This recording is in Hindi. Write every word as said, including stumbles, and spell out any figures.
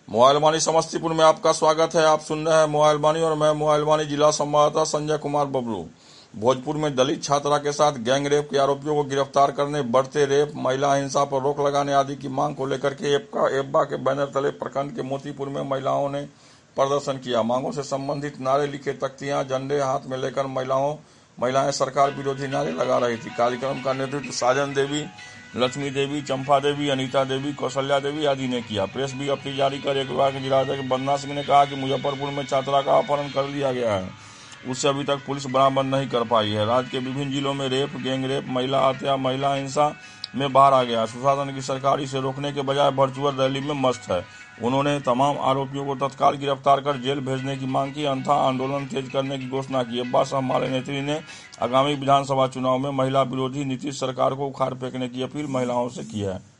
मोबाइल वाणी समस्तीपुर में आपका स्वागत है। आप सुन रहे हैं मोबाइल वाणी और मैं मोबाइल वाणी जिला संवाददाता संजय कुमार बबलू। भोजपुर में दलित छात्रा के साथ गैंग रेप के आरोपियों को गिरफ्तार करने, बढ़ते रेप, महिला हिंसा पर रोक लगाने आदि की मांग को लेकर के एप्पा के बैनर तले प्रखंड के मोतीपुर में महिलाओं ने प्रदर्शन किया। मांगों से संबंधित नारे लिखे तख्तियां, झंडे हाथ में लेकर महिलाओं महिलाएं सरकार विरोधी नारे लगा रही थी। कार्यक्रम का नेतृत्व साजन देवी, लक्ष्मी देवी, चंपा देवी, अनीता देवी, कौशल्या देवी आदि ने किया। प्रेस विज्ञप्ति जारी कर एक विभाग के जिलाध्यक्ष वंदना सिंह ने कहा कि मुजफ्फरपुर में छात्रा का अपहरण कर लिया गया है, उससे अभी तक पुलिस बरामद नहीं कर पाई है। राज्य के विभिन्न जिलों में रेप, गैंग रेप, महिला हत्या, महिला हिंसा में बाहर आ गया। सुशासन की सरकार इसे रोकने के बजाय वर्चुअल रैली में मस्त है। उन्होंने तमाम आरोपियों को तत्काल गिरफ्तार कर जेल भेजने की मांग की, अन्यथा आंदोलन तेज करने की घोषणा की। अब्बा हमारे नेत्री ने आगामी विधानसभा चुनाव में महिला विरोधी नीतीश सरकार को उखाड़ फेंकने की अपील महिलाओं से की है।